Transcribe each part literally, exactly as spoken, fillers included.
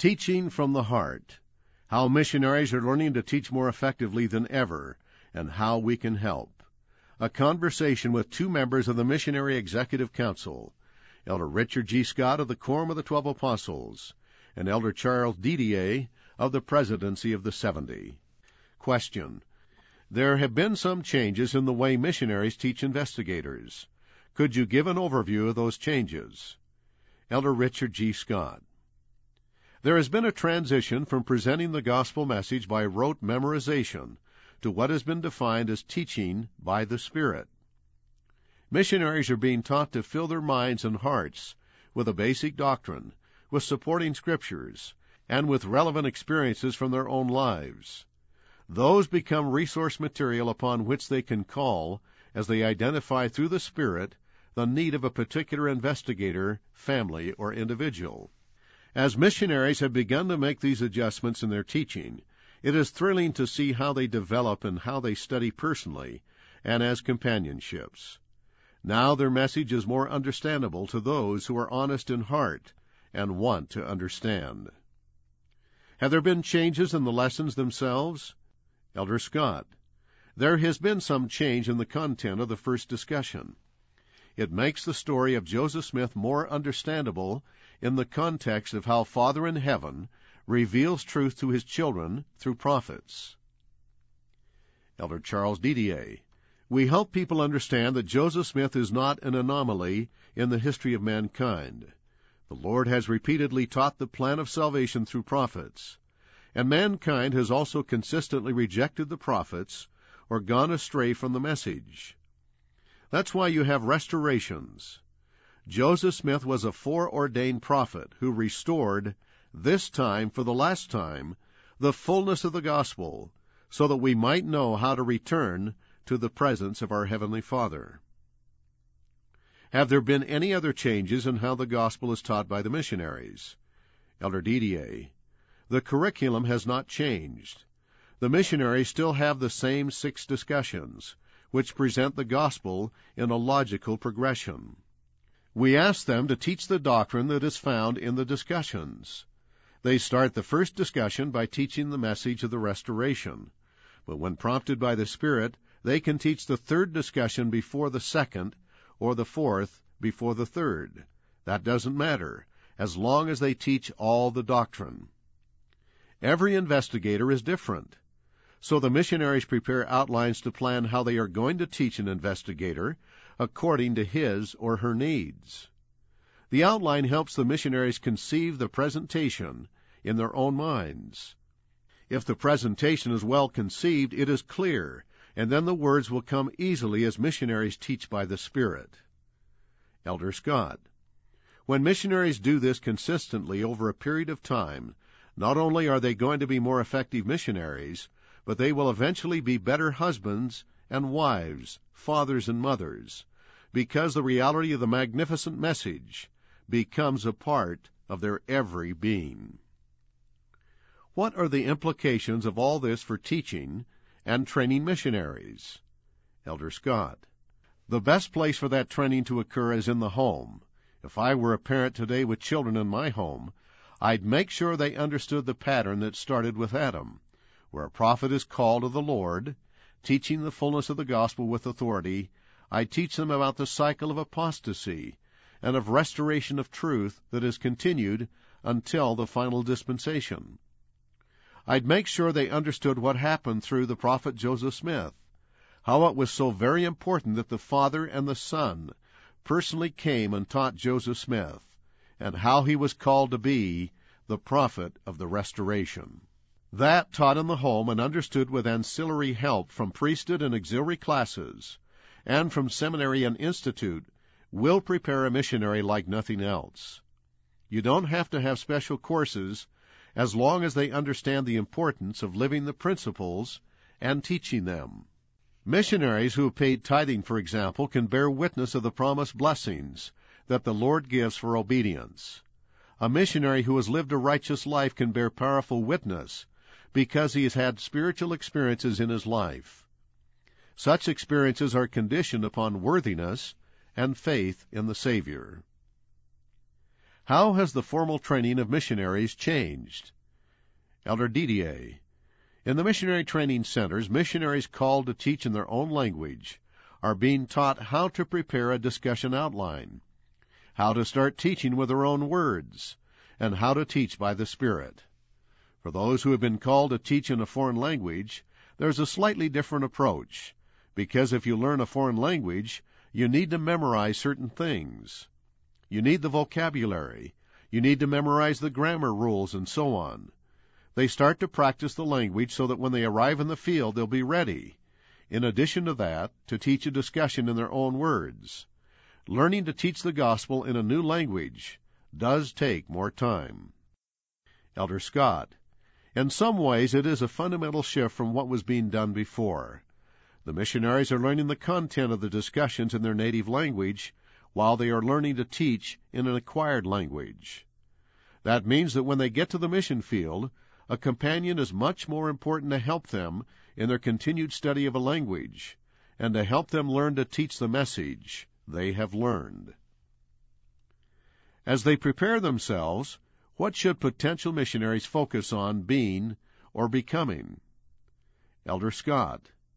Teaching from the Heart, how missionaries are learning to teach more effectively than ever, and how we can help. A conversation with two members of the Missionary Executive Council, Elder Richard G. Scott of the Quorum of the Twelve Apostles, and Elder Charles Didier of the Presidency of the Seventy. Question. There have been some changes in the way missionaries teach investigators. Could you give an overview of those changes? Elder Richard G. Scott. There has been a transition from presenting the gospel message by rote memorization to what has been defined as teaching by the Spirit. Missionaries are being taught to fill their minds and hearts with a basic doctrine, with supporting scriptures, and with relevant experiences from their own lives. Those become resource material upon which they can call as they identify through the Spirit the need of a particular investigator, family, or individual. As missionaries have begun to make these adjustments in their teaching, it is thrilling to see how they develop and how they study personally and as companionships. Now their message is more understandable to those who are honest in heart and want to understand. Have there been changes in the lessons themselves? Elder Scott. There has been some change in the content of the first discussion. It makes the story of Joseph Smith more understandable in the context of how Father in Heaven reveals truth to his children through prophets. Elder Charles Didier. We help people understand that Joseph Smith is not an anomaly in the history of mankind. The Lord has repeatedly taught the plan of salvation through prophets, and mankind has also consistently rejected the prophets or gone astray from the message. That's why you have restorations. Joseph Smith was a foreordained prophet who restored, this time for the last time, the fullness of the gospel, so that we might know how to return to the presence of our Heavenly Father. Have there been any other changes in how the gospel is taught by the missionaries? Elder Didier. The curriculum has not changed. The missionaries still have the same six discussions, which present the gospel in a logical progression. We ask them to teach the doctrine that is found in the discussions. They start the first discussion by teaching the message of the restoration, but when prompted by the Spirit, they can teach the third discussion before the second, or the fourth before the third. That doesn't matter, as long as they teach all the doctrine. Every investigator is different, so the missionaries prepare outlines to plan how they are going to teach an investigator according to his or her needs. The outline helps the missionaries conceive the presentation in their own minds. If the presentation is well conceived, it is clear, and then the words will come easily as missionaries teach by the Spirit. Elder Scott. When missionaries do this consistently over a period of time, not only are they going to be more effective missionaries, but they will eventually be better husbands and wives, fathers and mothers, because the reality of the magnificent message becomes a part of their every being. What are the implications of all this for teaching and training missionaries? Elder Scott. The best place for that training to occur is in the home. If I were a parent today with children in my home, I'd make sure they understood the pattern that started with Adam, where a prophet is called of the Lord, teaching the fullness of the gospel with authority. I teach them about the cycle of apostasy and of restoration of truth that is continued until the final dispensation. I'd make sure they understood what happened through the prophet Joseph Smith, how it was so very important that the Father and the Son personally came and taught Joseph Smith, and how he was called to be the prophet of the restoration. That, taught in the home and understood with ancillary help from priesthood and auxiliary classes, and from seminary and institute, will prepare a missionary like nothing else. You don't have to have special courses as long as they understand the importance of living the principles and teaching them. Missionaries who have paid tithing, for example, can bear witness of the promised blessings that the Lord gives for obedience. A missionary who has lived a righteous life can bear powerful witness because he has had spiritual experiences in his life. Such experiences are conditioned upon worthiness and faith in the Savior. How has the formal training of missionaries changed? Elder Didier. In the missionary training centers, missionaries called to teach in their own language are being taught how to prepare a discussion outline, how to start teaching with their own words, and how to teach by the Spirit. For those who have been called to teach in a foreign language, there's a slightly different approach, because if you learn a foreign language, you need to memorize certain things. You need the vocabulary. You need to memorize the grammar rules and so on. They start to practice the language so that when they arrive in the field, they'll be ready. In addition to that, to teach a discussion in their own words. Learning to teach the gospel in a new language does take more time. Elder Scott. In some ways, it is a fundamental shift from what was being done before. The missionaries are learning the content of the discussions in their native language, while they are learning to teach in an acquired language. That means that when they get to the mission field, a companion is much more important to help them in their continued study of a language, and to help them learn to teach the message they have learned. As they prepare themselves, what should potential missionaries focus on being or becoming? Elder Scott.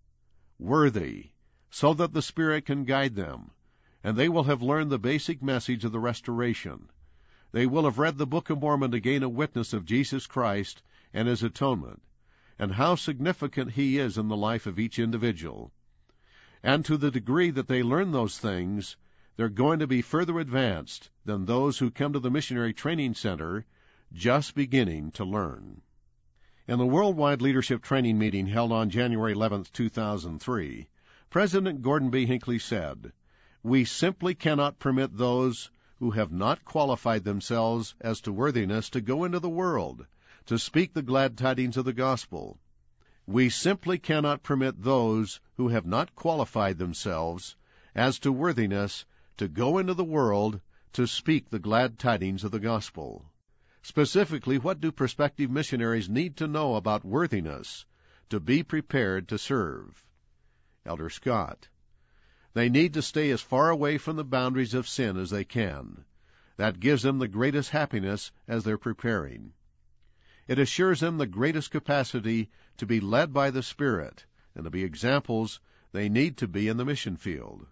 Worthy, so that the Spirit can guide them, and they will have learned the basic message of the restoration. They will have read the Book of Mormon to gain a witness of Jesus Christ and His atonement, and how significant He is in the life of each individual. And to the degree that they learn those things, they're going to be further advanced than those who come to the Missionary Training Center just beginning to learn. In the Worldwide Leadership Training Meeting held on January eleventh, two thousand three, President Gordon B. Hinckley said, "We simply cannot permit those who have not qualified themselves as to worthiness to go into the world, to speak the glad tidings of the gospel. We simply cannot permit those who have not qualified themselves as to worthiness to go into the world to speak the glad tidings of the gospel." Specifically, what do prospective missionaries need to know about worthiness to be prepared to serve? Elder Scott. They need to stay as far away from the boundaries of sin as they can. That gives them the greatest happiness as they're preparing. It assures them the greatest capacity to be led by the Spirit and to be examples they need to be in the mission field.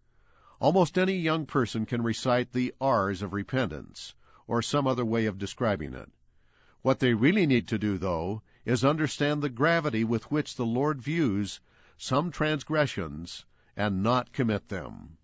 Almost any young person can recite the R's of repentance, or some other way of describing it. What they really need to do, though, is understand the gravity with which the Lord views some transgressions and not commit them.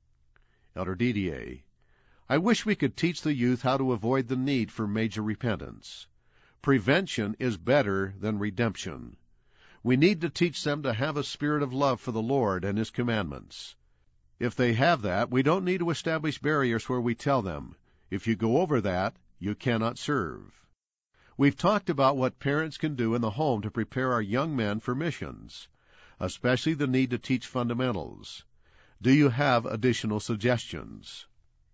Elder Didier. I wish we could teach the youth how to avoid the need for major repentance. Prevention is better than redemption. We need to teach them to have a spirit of love for the Lord and His commandments. If they have that, we don't need to establish barriers where we tell them, if you go over that, you cannot serve. We've talked about what parents can do in the home to prepare our young men for missions, especially the need to teach fundamentals. Do you have additional suggestions?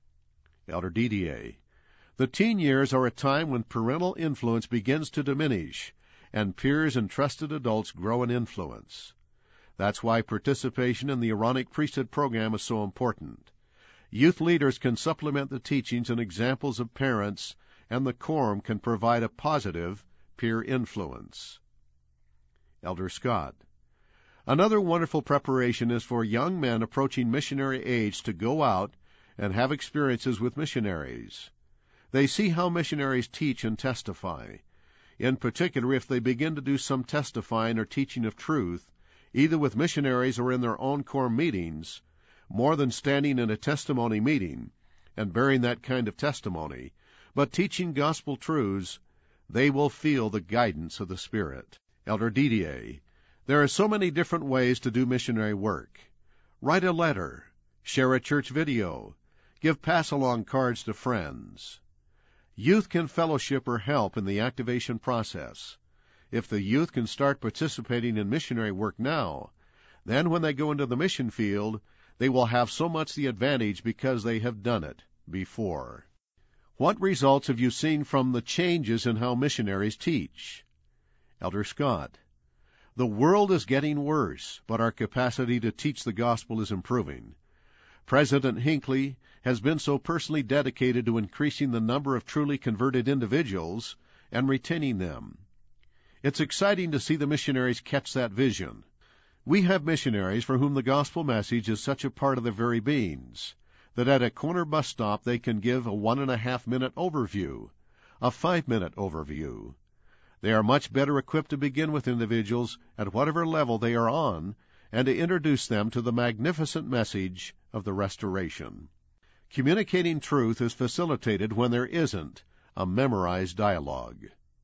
Elder Didier. The teen years are a time when parental influence begins to diminish, and peers and trusted adults grow in influence. That's why participation in the Aaronic Priesthood program is so important. Youth leaders can supplement the teachings and examples of parents, and the quorum can provide a positive peer influence. Elder Scott. Another wonderful preparation is for young men approaching missionary age to go out and have experiences with missionaries. They see how missionaries teach and testify. In particular, if they begin to do some testifying or teaching of truth, either with missionaries or in their own quorum meetings, more than standing in a testimony meeting and bearing that kind of testimony, but teaching gospel truths, they will feel the guidance of the Spirit. Elder Didier. There are so many different ways to do missionary work. Write a letter, share a church video, give pass-along cards to friends. Youth can fellowship or help in the activation process. If the youth can start participating in missionary work now, then when they go into the mission field, they will have so much the advantage because they have done it before. What results have you seen from the changes in how missionaries teach? Elder Scott. The world is getting worse, but our capacity to teach the gospel is improving. President Hinckley has been so personally dedicated to increasing the number of truly converted individuals and retaining them. It's exciting to see the missionaries catch that vision. We have missionaries for whom the gospel message is such a part of their very beings that at a corner bus stop they can give a one-and-a-half-minute overview, a five-minute overview. They are much better equipped to begin with individuals at whatever level they are on and to introduce them to the magnificent message of the restoration. Communicating truth is facilitated when there isn't a memorized dialogue.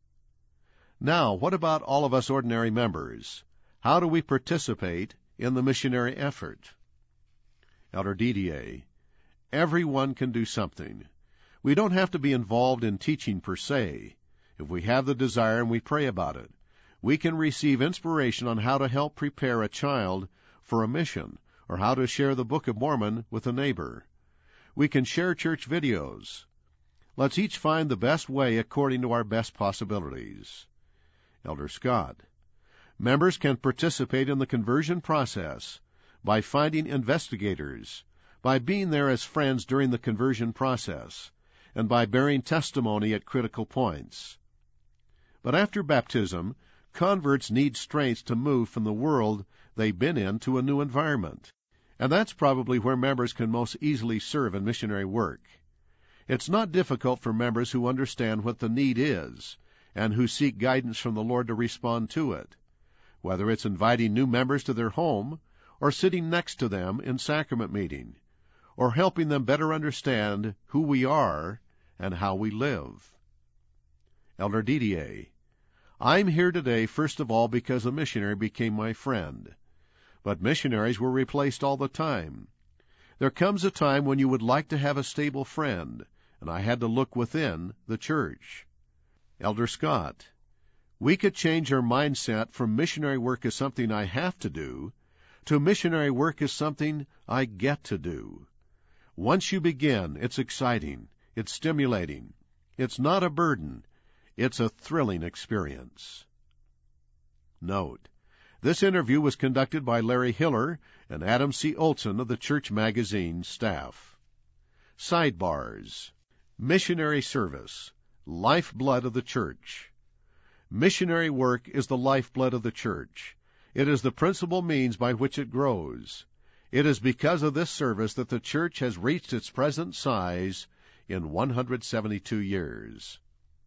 Now, what about all of us ordinary members? How do we participate in the missionary effort? Elder Didier, everyone can do something. We don't have to be involved in teaching per se. If we have the desire and we pray about it, we can receive inspiration on how to help prepare a child for a mission, or how to share the Book of Mormon with a neighbor. We can share church videos. Let's each find the best way according to our best possibilities. Elder Scott, members can participate in the conversion process by finding investigators, by being there as friends during the conversion process, and by bearing testimony at critical points. But after baptism, converts need strength to move from the world they've been in to a new environment. And that's probably where members can most easily serve in missionary work. It's not difficult for members who understand what the need is and who seek guidance from the Lord to respond to it, whether it's inviting new members to their home or sitting next to them in sacrament meeting, or helping them better understand who we are and how we live. Elder Didier, I'm here today first of all because a missionary became my friend. But missionaries were replaced all the time. There comes a time when you would like to have a stable friend, and I had to look within the church. Elder Scott, we could change our mindset from missionary work is something I have to do to missionary work is something I get to do. Once you begin, it's exciting, it's stimulating, it's not a burden, it's a thrilling experience. Note, this interview was conducted by Larry Hiller and Adam C. Olson of the Church Magazine staff. Sidebars. Missionary service, lifeblood of the church. Missionary work is the lifeblood of the church. It is the principal means by which it grows. It is because of this service that the church has reached its present size in one hundred seventy-two years.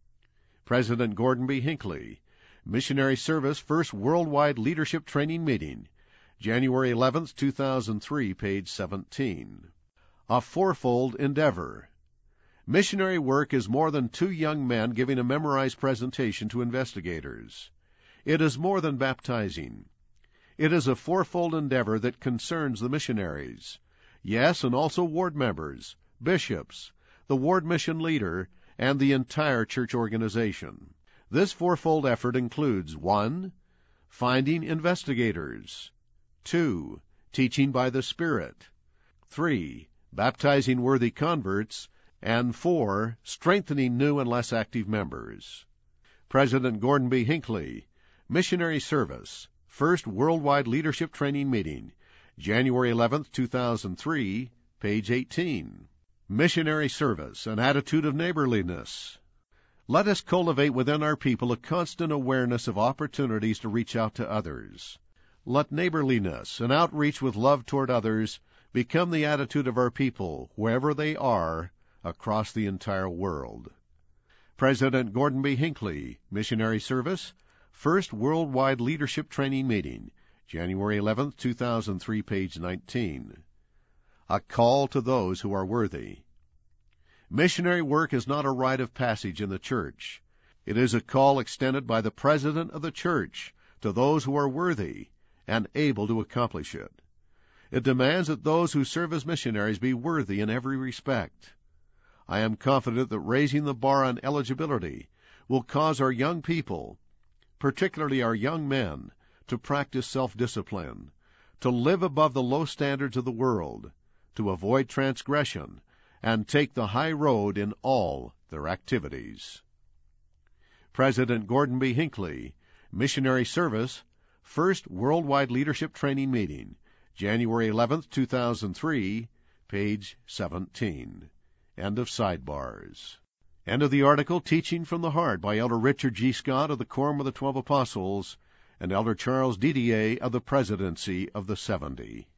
President Gordon B. Hinckley, Missionary Service First Worldwide Leadership Training Meeting, January eleventh, two thousand three, page seventeen. A fourfold endeavor. Missionary work is more than two young men giving a memorized presentation to investigators. It is more than baptizing. It is a fourfold endeavor that concerns the missionaries. Yes, and also ward members, bishops, the ward mission leader, and the entire church organization. This fourfold effort includes one. Finding investigators, two. Teaching by the Spirit, three. Baptizing worthy converts, and four. Strengthening new and less active members. President Gordon B. Hinckley, Missionary Service, First Worldwide Leadership Training Meeting, January eleventh, two thousand three, page eighteen. Missionary Service, an attitude of neighborliness. Let us cultivate within our people a constant awareness of opportunities to reach out to others. Let neighborliness and outreach with love toward others become the attitude of our people, wherever they are, across the entire world. President Gordon B. Hinckley, Missionary Service, First Worldwide Leadership Training Meeting, January eleventh, two thousand three, page nineteen. A call to those who are worthy. Missionary work is not a rite of passage in the church. It is a call extended by the President of the church to those who are worthy and able to accomplish it. It demands that those who serve as missionaries be worthy in every respect. I am confident that raising the bar on eligibility will cause our young people, particularly our young men, to practice self-discipline, to live above the low standards of the world, to avoid transgression, and take the high road in all their activities. President Gordon B. Hinckley, Missionary Service, First Worldwide Leadership Training Meeting, January eleventh, two thousand three, page seventeen. End of sidebars. End of the article, Teaching from the Heart, by Elder Richard G. Scott of the Quorum of the Twelve Apostles and Elder Charles Didier of the Presidency of the Seventy.